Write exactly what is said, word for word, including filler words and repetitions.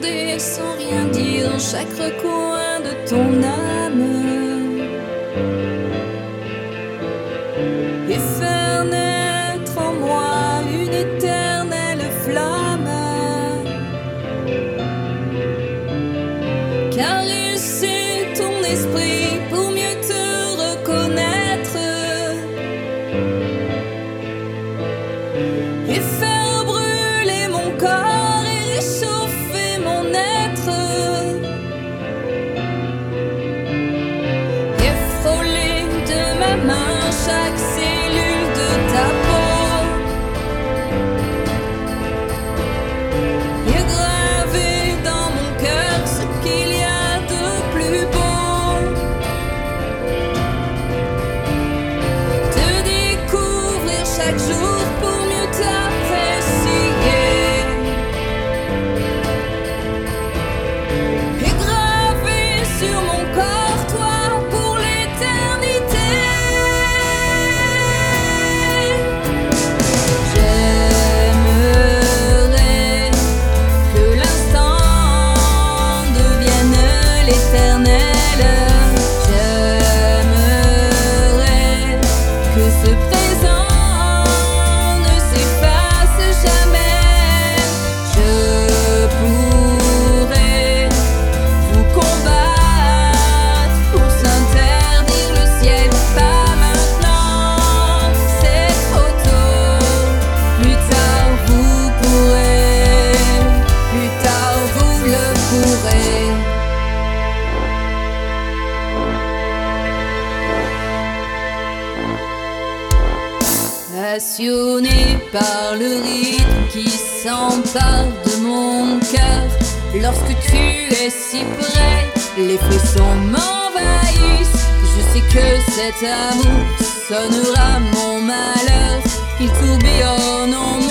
regarder sans rien dire dans chaque recoin de ton âme et faire naître en moi une éternelle flamme. Caresser ton esprit pour mieux te reconnaître et faire brûler mon corps et réchauffer mon être et frôler de ma main chaque cellule de ta peau et graver dans mon cœur ce qu'il y a de plus beau. Te découvrir chaque jour pour mieux t'apprécier et graver sur mon corps toi pour l'éternité. J'aimerais que l'instant devienne l'éternel. J'aimerais que ce présent ne s'efface jamais. Je pourrais vous combattre pour s'interdire le ciel. Pas maintenant, c'est trop tôt. Plus tard vous pourrez, plus tard vous le pourrez. Passionné par le rythme qui s'empare de mon cœur, lorsque tu es si près, les frissons m'envahissent. Je sais que cet amour sonnera mon malheur, qu'il tourbillonne en